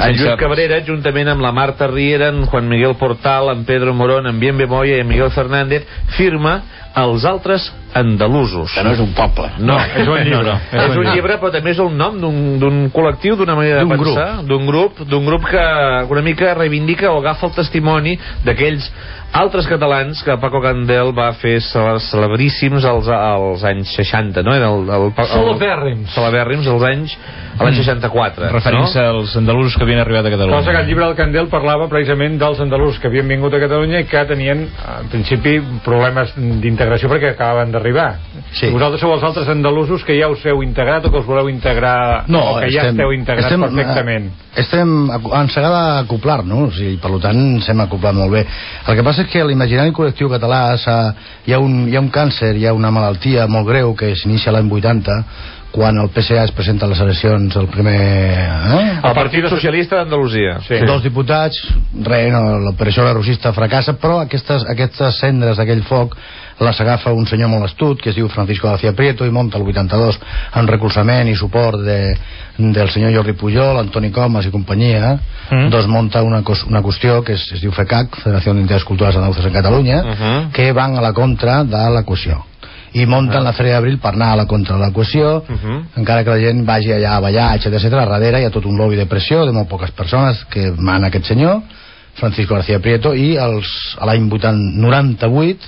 En Lluís Cabrera, juntament amb la Marta Riera, en Juan Miguel Portal, en Pedro Morón, en Bienve Moya i en Miguel Fernández, firma Els altres andalusos. Que no és un poble. No, és un llibre. És un llibre, però també és el nom d'un col·lectiu, d'una manera de pensar, d'un grup que una mica reivindica o agafa el testimoni d'aquells altres catalans que Paco Candel va fer celebríssims als anys 60, no? Celebèrrims als anys 64. Referint-se als andalusos que havien arribat a Catalunya. Cosa que el llibre del Candel parlava precisament dels andalusos que havien vingut a Catalunya i que tenien, en principi, problemes d'integració perquè acabaven d'arribar. Sí. Vosaltres sou els altres andalusos que ja us heu integrat o que us voleu integrar, o que ja esteu integrats perfectament? Estem encegada a acoplar-nos i per tant ens hem acoplat molt bé. El que passa és que a l'imaginari col·lectiu català hi ha un càncer, hi ha una malaltia molt greu que s'inicia l'any 80 quan el PSA es presenta a les eleccions el primer... El Partit Socialista d'Andalusia. Sí. 2 diputats, l'operació lerosista fracassa, però aquestes cendres d'aquell foc les agafa un senyor molt astut que es diu Francisco García Prieto i munta el 82 amb recolzament i suport del senyor Jordi Pujol, Antoni Comas i companyia. Doncs munta una qüestió que es diu FECAC, Federació d'Entitats Culturals Andaluces en Catalunya, que van a la contra de la cohesió i munten la Feria d'Abril per anar a la contra de la cohesió, encara que la gent vagi allà a ballar, etc. Darrere hi ha tot un lobby de pressió de molt poques persones que mana aquest senyor Francisco García Prieto, i l'any 98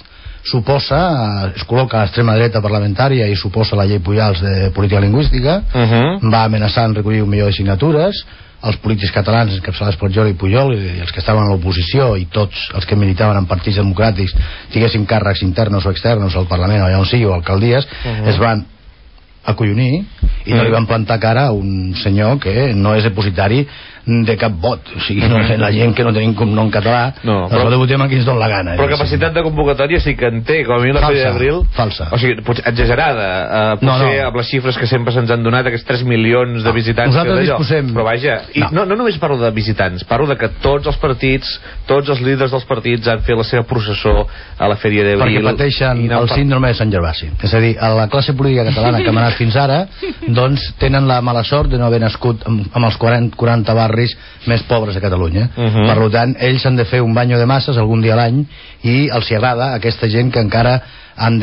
es col·loca a l'extrema dreta parlamentària i suposa la llei Pujals de política lingüística, va amenaçar en recollir 1 milió de signatures. Els polítics catalans encapçalats per Jordi Pujol i els que estaven a l'oposició i tots els que militaven en partits democràtics tinguessin càrrecs internos o externos al Parlament o allà on sigui o alcaldies, es van acollonir i no li van plantar cara a un senyor que no és depositari de cap vot, o sigui, la gent que no tenim com nom català, però votem a qui ens dona la gana. Però capacitat de convocatòria sí que en té, com a mi la Feria d'Abril. Falsa. O sigui, exagerada, potser amb les xifres que sempre se'ns han donat, aquests 3 milions de visitants. Nosaltres disposem... Però vaja, no només parlo de visitants, parlo de que tots els partits, tots els líders dels partits han fet la seva processó a la Feria d'Abril. Perquè pateixen el síndrome de Sant Gervasi. És a dir, a la classe política catalana que hem anat fins ara, doncs tenen la mala sort de no haver nascut amb els 40 barris més pobres de Catalunya. Per tant, ells han de fer un banyo de masses algun dia a l'any i els hi agrada aquesta gent que encara han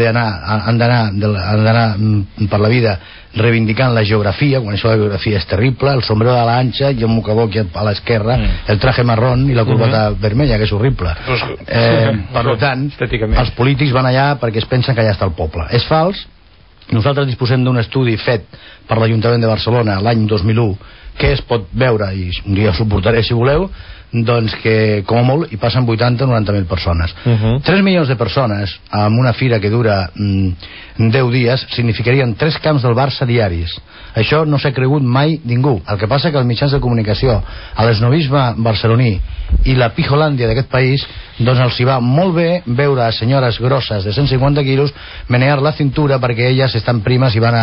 d'anar per la vida reivindicant la geografia, quan això de la geografia és terrible, el sombrero de l'anxa i un mocador aquí a l'esquerra, el traje marrón i la corbata vermella, que és horrible. Per tant, els polítics van allà perquè es pensen que allà està el poble. És fals. Nosaltres disposem d'un estudi fet per l'Ajuntament de Barcelona l'any 2001 que es pot veure, i un dia suportaré si voleu, doncs que com a molt hi passen 80-90.000 persones. 3 milions de persones amb una fira que dura 10 dies significarien 3 camps del Barça diaris. Això no s'ha cregut mai ningú. El que passa que els mitjans de comunicació, a l'esnovisme barceloní i la pijolàndia d'aquest país, doncs els hi va molt bé veure a senyores grosses de 150 quilos menear la cintura perquè elles estan primes i van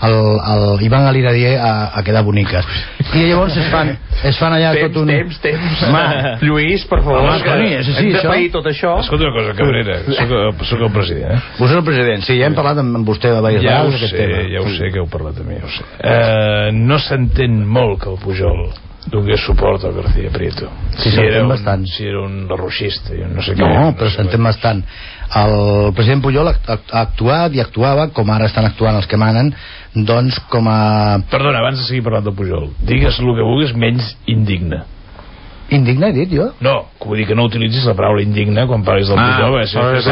a l'Iradier a quedar boniques. I llavors es fan allà tot un... Temps. Lluís, per favor, hem de pair tot això. Escolta una cosa, Cabrera, soc el president. Vostè és el president, sí, ja hem parlat amb vostè de diverses vegades d'aquest tema. Ja ho sé que heu parlat amb mi, ja ho sé. No s'entén molt que el Pujol donés suport al García Prieto. Sí, s'entén bastant. Si era un lerroixista, jo no sé què. No, però s'entén bastant. El president Pujol ha actuat i actuava, com ara estan actuant els que manen, doncs com a... Perdona, abans de seguir parlant del Pujol, digues el que vulguis menys indigne. Indigne he dit jo? No, vull dir que no utilitzis la paraula indigne quan parles del Pujol.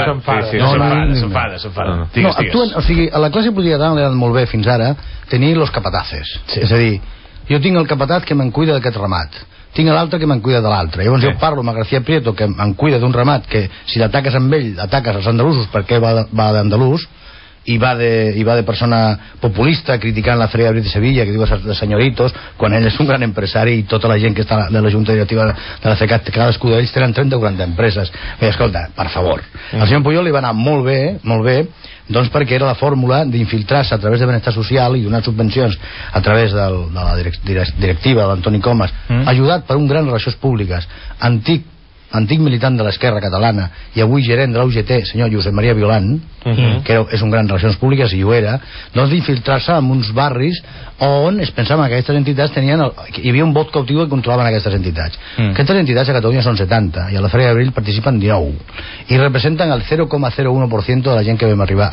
S'enfada. O sigui, a la classe política catalana li ha anat molt bé fins ara tenir los capataces. És a dir, jo tinc el capataz que me'n cuida d'aquest ramat, tinc l'altre que me'n cuida de l'altre. Llavors jo parlo amb García Prieto que me'n cuida d'un ramat que si l'ataques amb ell ataques els andalusos perquè va d'andalús i va de persona populista criticant la Feria d'Abril de Sevilla, que diu de senyoritos, quan ell és un gran empresari i tota la gent que està de la Junta Directiva de la CECAT, cadascú d'ells tenen 30 o 40 empreses. Bé, escolta, per favor, al senyor Pujol li va anar molt bé, doncs perquè era la fórmula d'infiltrar-se a través de benestar social i donar subvencions a través de la directiva d'Antoni Comas, ajudat per un gran relacions públiques, antic antic militant de l'esquerra catalana i avui gerent de la UGT, senyor Josep Maria Violant, que és un gran relacions públiques i ho era, doncs d'infiltrar-se en uns barris on es pensava que aquestes entitats tenien hi havia un vot cautiu que controlaven aquestes entitats. Aquestes entitats a Catalunya són 70 i a la Fera d'Abril participen 19 i representen el 0,01% de la gent que vam arribar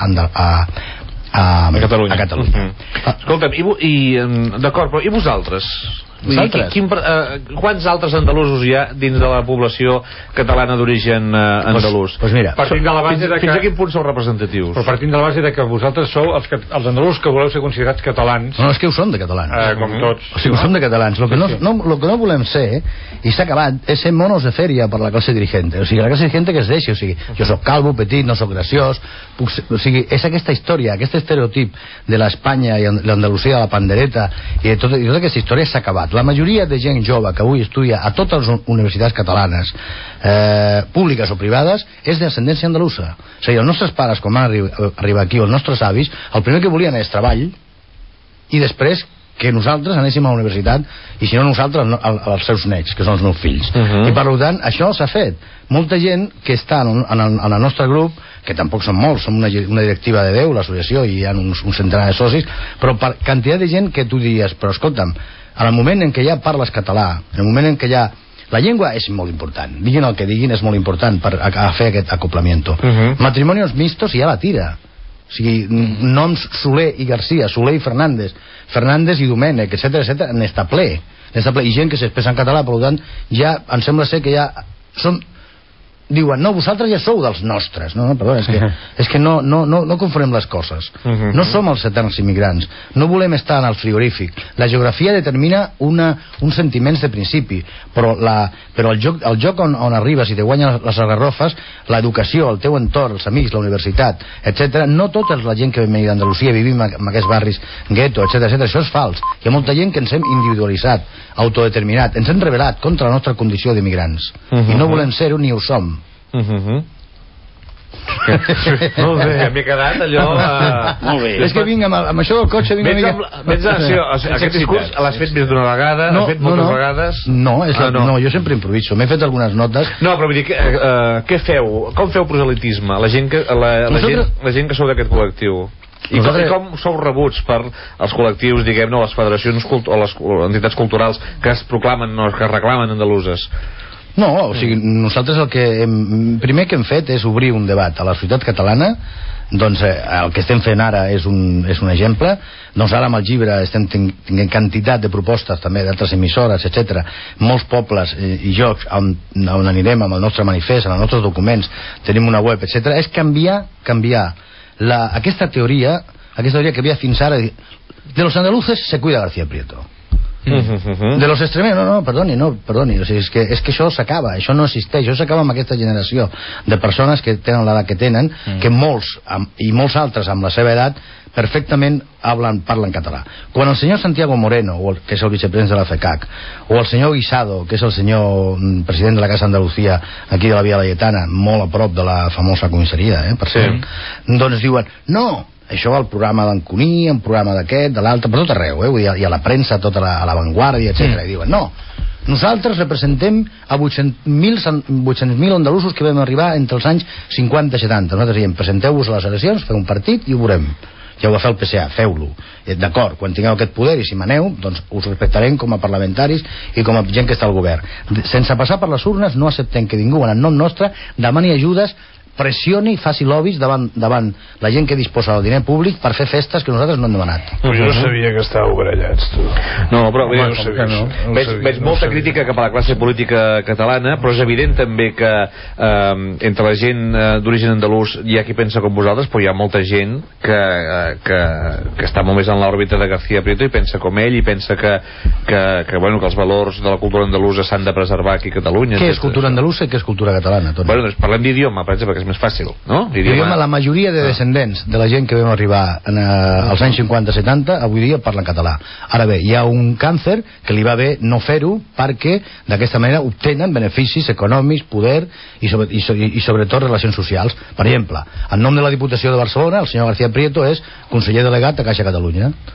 a Catalunya. Escolta'm, d'acord, però i vosaltres? Quants altres andalusos hi ha dins de la població catalana d'origen andalús? Pues mira, partint de la base de que... Fins a quin punt sou representatius? Però partint de la base de que vosaltres sou els andalusos que voleu ser considerats catalans. No, és que ho són de catalans. Com tots. O sigui, ho són de catalans. Lo que no volem ser, i s'ha acabat, és ser monos de fèria per la classe dirigente. O sigui, la classe dirigente que es deixi. O sigui, jo soc calvo, petit, no soc graciós. O sigui, és aquesta història, aquest estereotip de l'Espanya i l'Andalusia, de la pandereta, i tota aquesta història s'ha acabat. La majoria de gent jove que avui estudia a totes les universitats catalanes, públiques o privades, és d'ascendència andalusa. O sigui, els nostres pares, quan van arribar aquí, els nostres avis, el primer que volien és treball, i després que nosaltres anéssim a la universitat, i si no nosaltres, als seus nets, que són els meus fills. I per tant, això s'ha fet. Molta gent que està en el nostre grup, que tampoc són molts, som una directiva de 10, l'associació, i hi ha un centenar de socis, però per quantitat de gent que tu diries, però escolta'm, en el moment en què ja parles català, en el moment en què ja... La llengua és molt important, diguin el que diguin, és molt important per a fer aquest acoplamiento. Matrimonios mixtos i ja la tira. O sigui, noms Soler i Garcia, Soler i Fernández, Fernández i Domènech, etc, n'està ple. I gent que s'expressa en català, per tant, ja em sembla ser que ja són... Diuen, no, vosaltres ja sou dels nostres. No, perdó, és que no confonem les coses. No som els eterns immigrants. No volem estar en el frigorífic. La geografia determina uns sentiments de principi, però el joc on arribes i te guanyen les garrofes, l'educació, el teu entorn, els amics, la universitat, etc. No tota la gent que ve venir d'Andalusia vivim en aquests barris gueto, etc. Això és fals. Hi ha molta gent que ens hem individualitzat, autodeterminat, ens hem rebel·lat contra la nostra condició d'immigrants. I no volem ser-ho ni ho som. Molt bé, m'he quedat allò molt bé. És que vinc amb això del cotxe aquest discurs l'has fet més d'una vegada, l'has fet moltes vegades? No, jo sempre improviso, m'he fet algunes notes. No, però vull dir, què feu? Com feu proselitisme? La gent que sou d'aquest col·lectiu, i com sou rebuts per els col·lectius, diguem-ne, les federacions o les entitats culturals que es proclamen o que es reclamen andaluses? No, o sigui, nosaltres primer que hem fet és obrir un debat a la societat catalana. Doncs el que estem fent ara és un exemple. Doncs ara amb el llibre estem tenint quantitat de propostes també d'altres emissores, etc. Molts pobles i llocs on anirem amb el nostre manifest, amb els nostres documents, tenim una web, etc. És canviar aquesta teoria que havia fins ara de los andaluces se cuida García Prieto. De los extremeños, perdoni, o sigui, és que això s'acaba, això no existeix, això s'acaba amb aquesta generació de persones que tenen l'edat que tenen, que molts i molts altres amb la seva edat perfectament parlen català. Quan el senyor Santiago Moreno, que és el vicepresident de la FECAC, o el senyor Guisado, que és el senyor president de la Casa Andalucía aquí de la Via Laietana, molt a prop de la famosa comissaria, per cert, doncs diuen, no, això va al programa d'en Cuní, al programa d'aquest, de l'altre, per tot arreu, i a la premsa, tota a l'avantguàrdia, etc. I diuen, no, nosaltres representem a 800.000 andalusos que vam arribar entre els anys 50 i 70. Nosaltres diem, presenteu-vos a les eleccions, feu un partit i ho veurem. Ja ho va fer el PSA, feu-lo. D'acord, quan tingueu aquest poder i si maneu, doncs us respectarem com a parlamentaris i com a gent que està al govern. Sense passar per les urnes no acceptem que ningú en el nom nostre demani ajudes, pressioni i faci lobbies davant la gent que disposa del diner públic per fer festes que nosaltres no hem demanat. Però jo sabia que estàveu barallats, tu. No, però veig molta crítica cap a la classe política catalana, però és evident també que entre la gent d'origen andalús hi ha qui pensa com vosaltres, però hi ha molta gent que està molt més en l'òrbita de García Prieto i pensa com ell, i pensa que els valors de la cultura andalusa s'han de preservar aquí a Catalunya. Què és cultura andalusa i què és cultura catalana? Bueno, doncs parlem d'idioma, per exemple, que és més fàcil, no? La majoria de descendents de la gent que vam arribar als anys 50-70 avui dia parlen català. Ara bé, hi ha un càncer que li va bé no fer-ho perquè d'aquesta manera obtenen beneficis econòmics, poder i sobretot relacions socials. Per exemple, en nom de la Diputació de Barcelona, el senyor García Prieto és conseller delegat a Caixa Catalunya.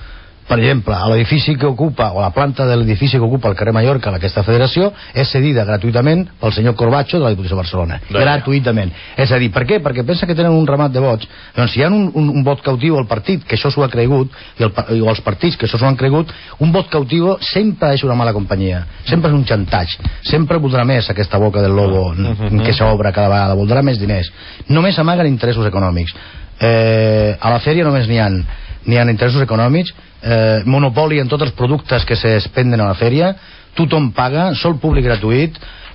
per exemple, l'edifici que ocupa, o la planta de l'edifici que ocupa el carrer Mallorca, aquesta federació, és cedida gratuïtament pel senyor Corbacho de la Diputació de Barcelona. Gratuïtament. És a dir, per què? Perquè pensa que tenen un ramat de vots. Doncs si hi ha un vot cautiu al partit, que això s'ho ha cregut, i els partits que això s'ho han cregut, un vot cautiu sempre és una mala companyia. Sempre és un xantatge. Sempre voldrà més aquesta boca del lobo que s'obre cada vegada. Voldrà més diners. Només amaguen interessos econòmics. A la fèria només n'hi ha interessos econòmics, monopoli en tots els productes que s'expenden a la fèria, tothom paga, sol públic gratuït,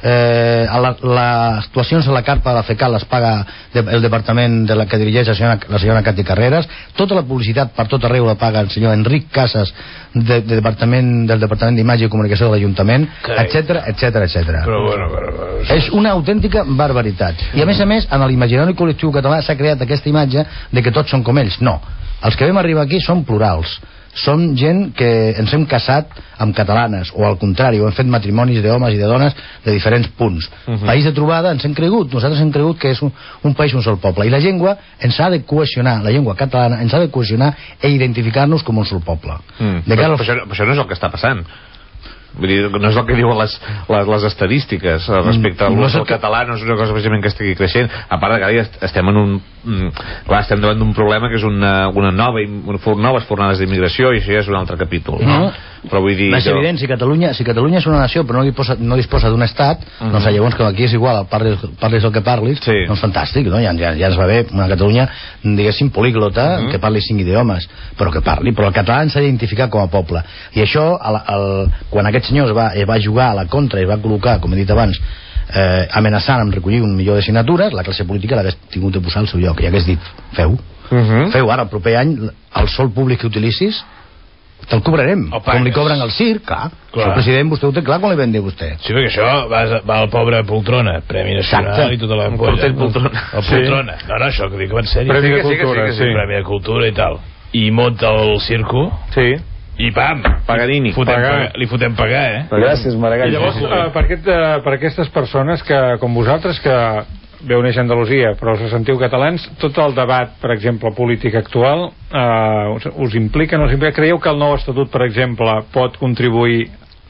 les actuacions a la carpa de la FECAL les paga el departament de la que dirigeix la senyora Cati Carreras, tota la publicitat per tot arreu la paga el senyor Enric Casas del Departament d'Imatge i Comunicació de l'Ajuntament, etc. És una autèntica barbaritat. I a més, en l'imaginari col·lectiu català s'ha creat aquesta imatge de que tots són com ells. No, els que vam arribar aquí són plurals, som gent que ens hem casat amb catalanes, o al contrari, o hem fet matrimonis d'homes i de dones de diferents punts. País de trobada, ens hem cregut, nosaltres hem cregut que és un país, un sol poble, i la llengua ens ha de cohesionar, la llengua catalana ens ha de cohesionar e identificar-nos com un sol poble. Però això no és el que està passant. Vull dir, no és el que diuen les estadístiques respecte al l'ús del català, no és una cosa precisament que estigui creixent, a part de que ara estem estem davant d'un problema que és noves fornades d'immigració, i això ja és un altre capítol, no? Però vull dir... És evident, si Catalunya és una nació però no disposa d'un estat, doncs llavors que aquí és igual, parlis el que parlis, doncs fantàstic, no? Ja ens va bé una Catalunya, diguéssim, políglota, que parli 5 idiomes, però que parli, però el català ens ha d'identificar com a poble. I això, quan aquest senyor es va jugar a la contra i es va col·locar, com he dit abans, amenaçant amb recollir 1 milió de signatures, la classe política l'hagués tingut de posar al seu lloc i hagués dit, feu ara el proper any el sol públic que utilitzis te'l cobrarem, com li cobren al circ, clar. El president vostè ho té clar com li vam dir vostè. Sí, perquè això va al pobre Poltrona, Premi Nacional i tota la polla. Poltrona. No, això que dic que va en sèrio. Premi de Cultura i tal. I munta el circo. Sí. I pam, Paganini, li fotem pagar, Gràcies, Maragall. Llavors, per aquestes persones que, com vosaltres, que veu néixer a Andalusia però us sentiu catalans, tot el debat, per exemple, polític actual us implica, no us implica? Creieu que el nou estatut, per exemple, pot contribuir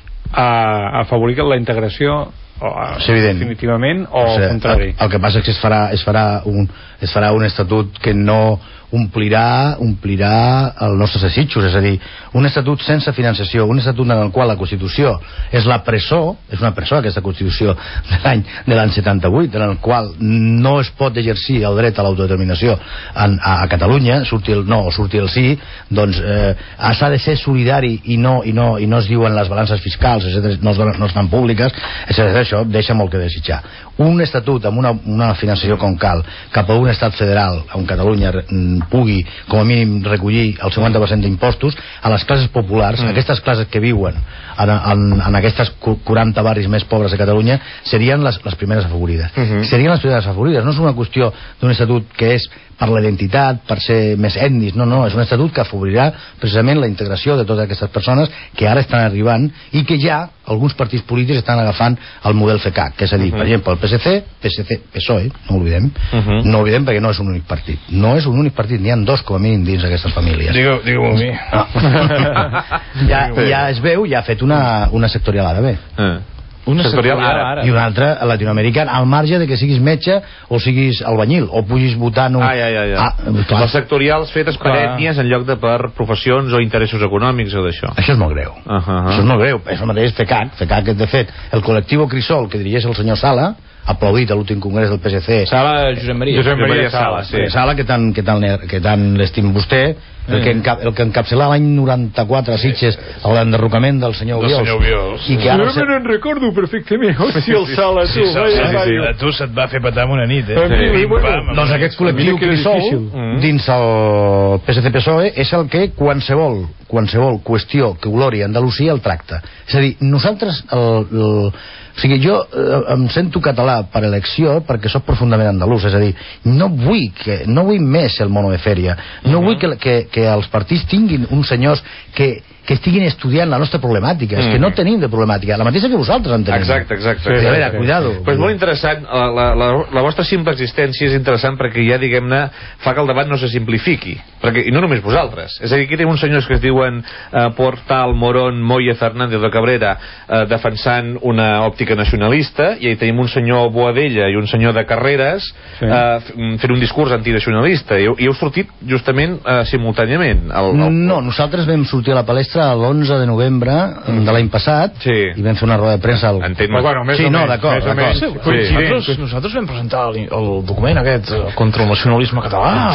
a afavorir la integració definitivament, o al contrari? El que passa és que es farà un estatut que no omplirà els nostres desitjos, és a dir, un estatut sense financiació, un estatut en el qual la Constitució és la presó, és una presó aquesta Constitució de l'any 78, en el qual no es pot exercir el dret a l'autodeterminació a Catalunya, surti el no o surti el sí, doncs s'ha de ser solidari i no es diuen les balances fiscals, no estan públiques, això deixa molt que desitjar. Un estatut amb una financiació com cal cap a un estat federal on Catalunya pugui com a mínim recollir el 50% d'impostos a les classes populars, aquestes classes que viuen en aquestes 40 barris més pobres de Catalunya, serien les primeres afavorides. Serien les primeres afavorides. No és una qüestió d'un estatut que és per la identitat, per ser més ètnics, no, és un estatut que afavorirà precisament la integració de totes aquestes persones que ara estan arribant i que ja alguns partits polítics estan agafant el model FECAC, que és a dir, per exemple, el PSOE, no oblidem, no oblidem perquè no és un únic partit, n'hi ha 2 com a mínim dins d'aquestes famílies. Digue-ho a mi. Ja es veu, ja ha fet una sectorial àrabe. Una sectorial àrab i una altra latinoamericana, al marge de que siguis metge o siguis albañil o puguis votar les sectorials fetes per ètnies en lloc de per professions o interessos econòmics o d'això. Això és molt greu. Això és molt greu. És el mateix FECAC, de fet, el col·lectiu Crisol que dirigeix el senyor Sala, aplaudit a l'últim congrés del PSC. Sala, Josep Maria Sala, sí. Sala, que tant l'estim vostè, el que encapçalà l'any 94 a Sitges l'enderrocament del senyor Obiols. I que ara me'n recordo perfectament. Hòstia, el Sala, tu. A tu se't va fer petar amb una nit, Doncs aquest col·lectiu Crisol dins el PSC-PSOE és el que qualsevol qüestió que olori Andalusia el tracta. És a dir, nosaltres o sigui, jo em sento català per elecció perquè soc profundament andalús, és a dir, no vull més el mono de fèria, no vull que els partits tinguin uns senyors que que estiguin estudiant la nostra problemàtica. És que no tenim de problemàtica, la mateixa que vosaltres en tenim. Exacte. A veure, cuidado. Però és molt interessant, la vostra simple existència és interessant perquè ja, diguem-ne, fa que el debat no se simplifiqui, perquè, i no només vosaltres, és a dir, aquí tenim uns senyors que es diuen Portal, Morón, Moya, Fernández de Cabrera, defensant una òptica nacionalista, i ahí tenim un senyor Boadella i un senyor de Carreras fent un discurs antinacionalista, i heu sortit justament simultàniament. No, nosaltres vam sortir a la palestra l'11 de novembre de l'any passat i vam fer una roda de premsa nosaltres vam presentar el document aquest contra el nacionalisme català.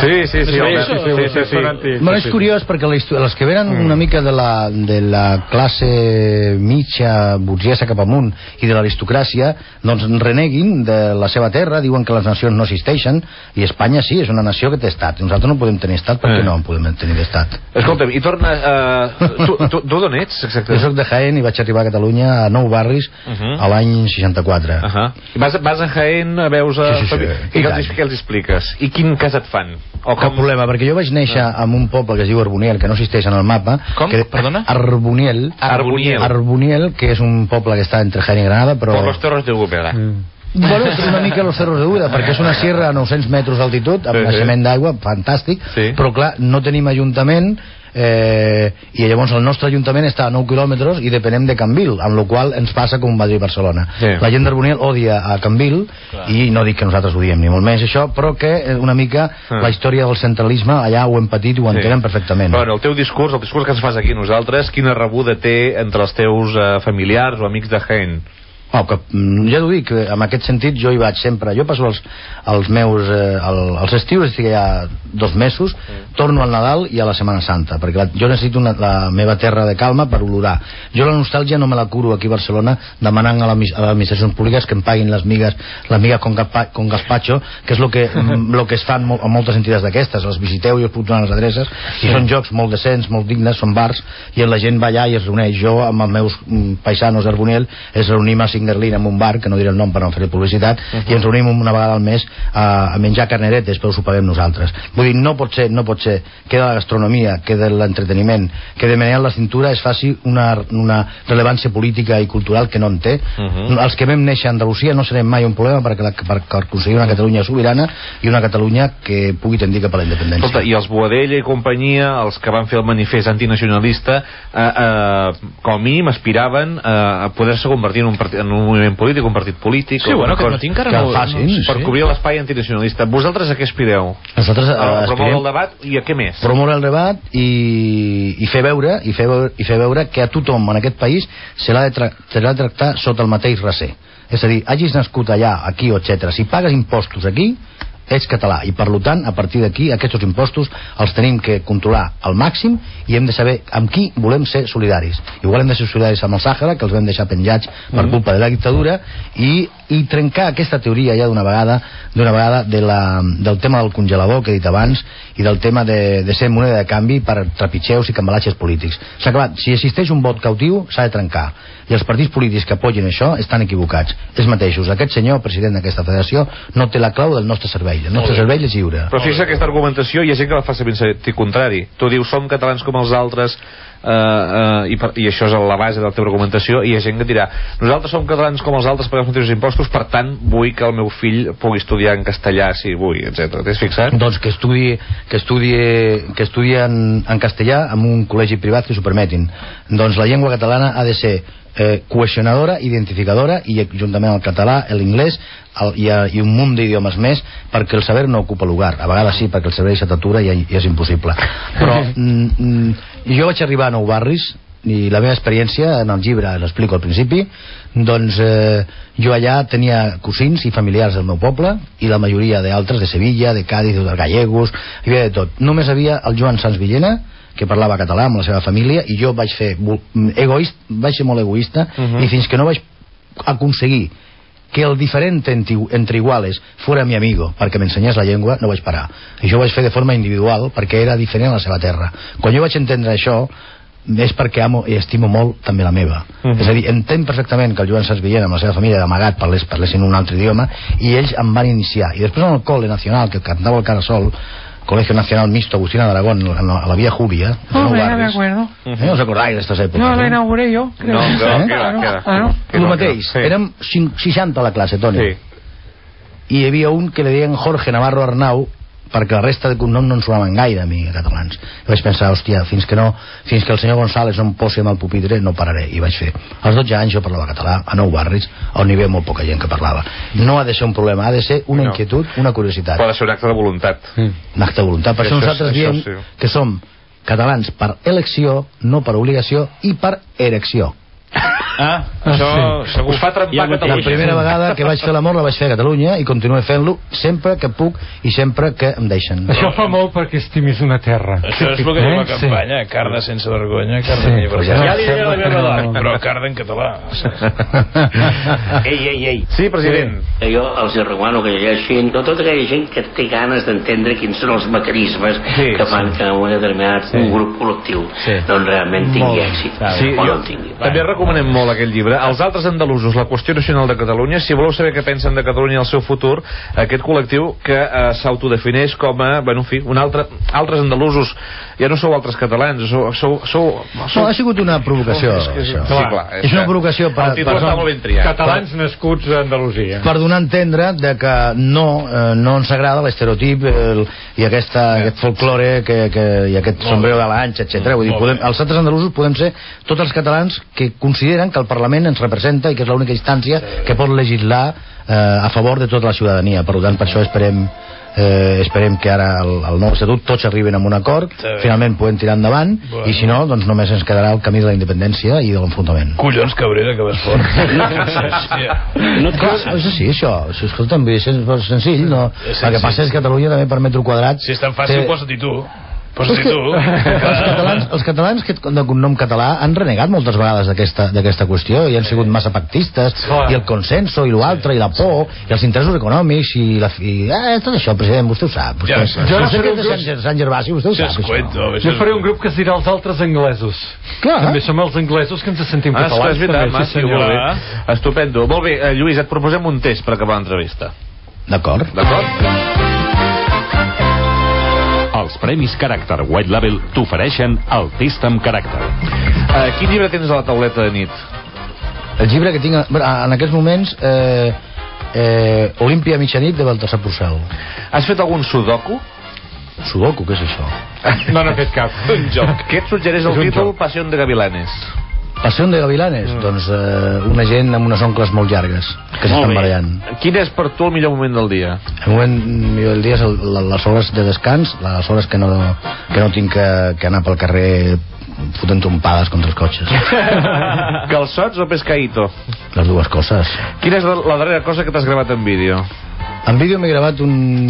És curiós perquè els que venen una mica de la classe mitja burgesa cap amunt i de l'aristocràcia doncs reneguin de la seva terra, diuen que les nacions no existeixen, i Espanya sí, és una nació que té estat. Nosaltres no podem tenir estat perquè no en podem tenir estat. Escolta'm, i torna tu d'on ets exactament? Jo soc de Jaén i vaig arribar a Catalunya a 9 barris a l'any 64. Vas a Jaén, veus i què els expliques? I quin cas et fan? Cap problema, perquè jo vaig néixer en un poble que es diu Arboniel, que no existeix en el mapa. Com? Perdona? Arboniel, que és un poble que està entre Jaén i Granada, però... Por los cerros de Úbeda. Bueno, és una mica los cerros de Úbeda, perquè és una sierra a 900 metres d'altitud, amb naixement d'aigua, fantàstic, però clar, no tenim ajuntament, i llavors el nostre ajuntament està a 9 quilòmetres i depenem de Canvil, amb la qual ens passa com Madrid-Barcelona. La gent d'Arboniel odia a Canvil, i no dic que nosaltres odiem ni molt més això, però que una mica la història del centralisme allà ho hem patit i ho entenen perfectament. Bueno, el teu discurs, el discurs que ens fas aquí nosaltres, quina rebuda té entre els teus familiars o amics de Jaén? Ja t'ho dic, en aquest sentit jo hi vaig sempre, jo passo els meus els estius, estic allà 2 mesos, torno al Nadal i a la Setmana Santa, perquè jo necessito la meva terra de calma per olorar. Jo la nostàlgia no me la curo aquí a Barcelona demanant a les administracions públiques que em paguin les migues con gazpacho, que és el que es fan a moltes entitats d'aquestes, les visiteu i us puc donar les adreces, i són jocs molt decents, molt dignes, són bars, i la gent va allà i es reuneix. Jo amb els meus paisanos d'Arboniel es reunim a Singerlin en un bar, que no diré el nom per no fer publicitat, i ens reunim una vegada al mes a menjar carneretes, però ho paguem nosaltres. Vull dir, no pot ser que de la gastronomia, que de l'entreteniment, que de menear la cintura es faci una rellevància política i cultural que no en té. Els que vam néixer a Andalusia no serem mai un problema per aconseguir una Catalunya sobirana i una Catalunya que pugui tendir cap a la independència. Escolta, i els Boadella i companyia, els que van fer el manifest antinacionalista, com a mínim aspiraven a poder-se convertir en un moviment polític, un partit polític, sí, bueno, que no tinc encara per cobrir l'espai antinacionalista. Vosaltres a què aspireu? Nosaltres promoure el debat i a què més? Promoure el debat i fer veure que a tothom en aquest país se l'ha de tractar sota el mateix raser. És a dir, hagis nascut allà, aquí, etc. Si pagues impostos aquí, ets català, i per tant, a partir d'aquí, aquests impostos els tenim que controlar al màxim i hem de saber amb qui volem ser solidaris. Igual hem de ser solidaris amb el Sàhara, que els vam deixar penjats per culpa de la dictadura, i trencar aquesta teoria ja d'una vegada del tema del congelador que he dit abans i del tema de ser moneda de canvi per trepitgeus i cambalatges polítics. S'ha acabat. Si existeix un vot cautiu, s'ha de trencar, i els partits polítics que apoyen això estan equivocats. Els mateixos. Aquest senyor, president d'aquesta federació, no té la clau del nostre servei. El nostre servei és lliure. Però fixa aquesta argumentació, hi ha gent que la fa en sentit contrari. Tu dius, som catalans com els altres, i això és la base de la teva argumentació, i hi ha gent que dirà, nosaltres som catalans com els altres, paguem els mateixos impostos, per tant vull que el meu fill pugui estudiar en castellà si vull, etc. T'has fixat? Doncs que estudi en castellà en un col·legi privat que s'ho permetin. Doncs la llengua catalana ha de ser cohesionadora, identificadora, i juntament el català, l'inglès i un munt d'idiomes més, perquè el saber no ocupa lugar. A vegades sí, perquè el saber s'atura i és impossible. Però jo vaig arribar a 9 barris i la meva experiència en el llibre l'explico al principi. Doncs jo allà tenia cosins i familiars del meu poble i la majoria d'altres de Sevilla, de Cádiz, de Gallegos, hi havia de tot. Només havia el Joan Sans Villena, que parlava català amb la seva família, i jo vaig ser molt egoista, i fins que no vaig aconseguir que el diferent entre iguales fuera mi amigo perquè m'ensenyés la llengua, no vaig parar. I jo ho vaig fer de forma individual perquè era diferent a la seva terra. Quan jo vaig entendre això és perquè amo i estimo molt també la meva. És a dir, entenc perfectament que el Joan Sans Villena amb la seva família d'amagat parlessin un altre idioma, i ells em van iniciar. I després en el col·le nacional, que cantava el Carasol, Colegio Nacional Mixto Agustina de Aragón, a la Vía Jubia, no me acuerdo. ¿Os acordáis de estas èpoques? No, la inauguré jo. No, queda. El mateix, érem 60 a la classe, Toni. I hi havia un que li deien Jorge Navarro Arnau, perquè la resta de cognom no en sonaven gaire a mi, a catalans. I vaig pensar, hòstia, fins que el senyor González no em posi amb el pupitre no pararé, i vaig fer. Als 12 anys jo parlava català a 9 barris on hi havia molt poca gent que parlava. No ha de ser un problema, ha de ser una inquietud, una curiositat. Pot ser un acte de voluntat. Un acte de voluntat, per això nosaltres diem que som catalans per elecció, no per obligació, i per erecció. Això us fa trempar Catalunya. La primera vegada que vaig fer l'amor la vaig fer a Catalunya i continuo fent-lo sempre que puc i sempre que em deixen. Això fa molt perquè estimis una terra. Això és el que diu la campanya, carda sense vergonya, carda en llibertat, però carda en català. Ei. Sí, president. Jo els recomano que llegeixin tota aquella gent que té ganes d'entendre quins són els mecanismes que fan que un determinat grup col·lectiu doncs realment tingui èxit o no en tingui. També recomanem molt aquell llibre, Els altres andalusos, la qüestió nacional de Catalunya. Si voleu saber què pensen de Catalunya i el seu futur, aquest col·lectiu que s'autodefineix com a, bueno, en fi, altres andalusos. Ja no sou altres catalans, no, ha sigut una provocació. És una provocació per catalans nascuts a Andalusia, per donar a entendre que no ens agrada l'estereotip i aquest folklore i aquest sombrero de l'anx, etc. Vull dir, els altres andalusos podem ser tots els catalans que consideren que el Parlament ens representa i que és l'única instància que pot legislar a favor de tota la ciutadania. Per tant, per això esperem que ara el nou estatut tots arriben a un acord, finalment podem tirar endavant, i si no, doncs només ens quedarà el camí de la independència i de l'enfrontament. Collons, Cabrera, que vas fort. És així, això. Escolta'm, és senzill, no? El que passa és que Catalunya també per metre quadrat... Si és tan fàcil, posa-t'hi tu. Els catalans de cognom català han renegat moltes vegades d'aquesta qüestió i han sigut massa pactistes, i el consenso i l'altre, i la por i els interessos econòmics i tot això, president, vostè ho sap. Vostè que és de Sant Gervasi, vostè ho sap. Jo faré un grup que es dirà els altres anglesos. També som els anglesos que ens sentim catalans. Estupendo. Molt bé, Lluís, et proposem un test per acabar l'entrevista. D'acord. Els Premis Caràcter White Label t'ofereixen el test amb caràcter. Quin llibre tens a la tauleta de nit? El llibre que tinc en aquests moments, Olímpia a mitjanit, de Baltasar Porcel. Has fet algun sudoku? Sudoku, què és això? No n'he fet cap. Un joc. Què et suggereix el títol Pasión de Gavilanes? Pasión de Gavilanes? Doncs una gent amb unes oncles molt llargues que s'estan barallant. Quin és per tu el millor moment del dia? El moment millor del dia és les hores de descans, les hores que no tinc que anar pel carrer fotent trompades contra els cotxes. Calçots o pescaïto? Les dues coses. Quina és la darrera cosa que t'has gravat en vídeo? En vídeo m'he gravat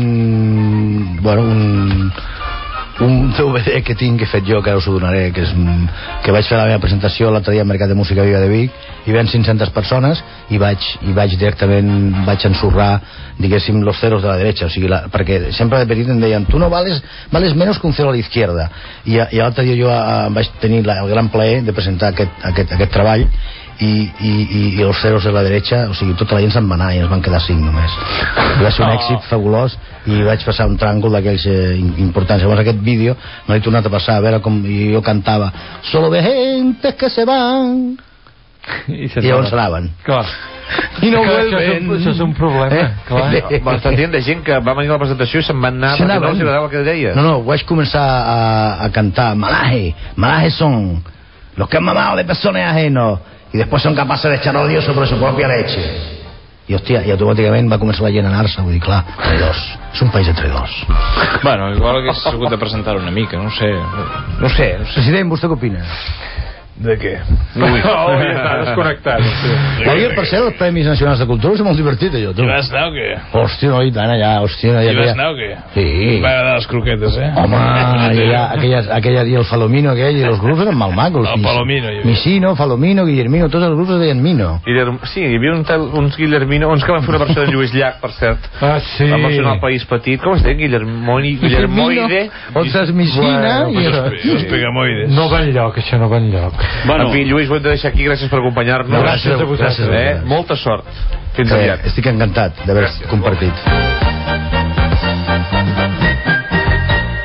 un DVD que tinc, que he fet jo, que ara us ho donaré, que vaig fer la meva presentació l'altre dia al Mercat de Música Viva de Vic, hi ven 500 persones i vaig directament ensorrar, diguéssim, los ceros de la derecha, o sigui, perquè sempre de petit em deien, tu no vales menos que un cero a la izquierda, i l'altre dia jo vaig tenir el gran plaer de presentar aquest treball i els ceros de la derecha, o sigui, tota la gent se'n va anar i ens van quedar 5 només. Va ser un èxit fabulós i vaig passar un tràngol d'aquells importants. Llavors aquest vídeo no l'he tornat a passar, a veure com jo cantava solo ve gentes que se van i llavors anaven. Clar. I no vuelven. Això és un problema. Bastant de gent que va venir a la presentació i se'n van anar perquè no els agradava el que deia. No, vaig començar a cantar malaje son los que han mamado de personas ajenos y después son capaces de echar odio sobre su propia leche. I hòstia, i automàticament va començar la gent a anar-se, vull dir, clar, traïdors. És un país de traïdors. Bueno, igual hagués hagut de presentar-ho una mica, no sé. President, vostè què opina? De què? Ui, ja està desconnectat. Ahir, per ser els Premis Nacionals de Cultura, és molt divertit, allò, tu. I vas anar o què? Hòstia, no, i tant, allà, hòstia. I vas anar o què? Sí. Va agradar les croquetes, Home, aquella i el Falomino aquell, i els grups eren molt macos. El Palomino. Misino, Falomino, Guillermino, tots els grups es deien Mino. Sí, hi havia uns Guillermino, uns que van fer una versió de Lluís Llach, per cert. Ah, sí. Van versionar el País Petit. Com es deia? Guillermoide. Otras Misina. Els Pegamoides. No va enlloc, això no va enlloc. En fi, Lluís, ho hem de deixar aquí. Gràcies per acompanyar-nos. Gràcies a vosaltres. Molta sort. Fins aviat. Estic encantat d'haver compartit.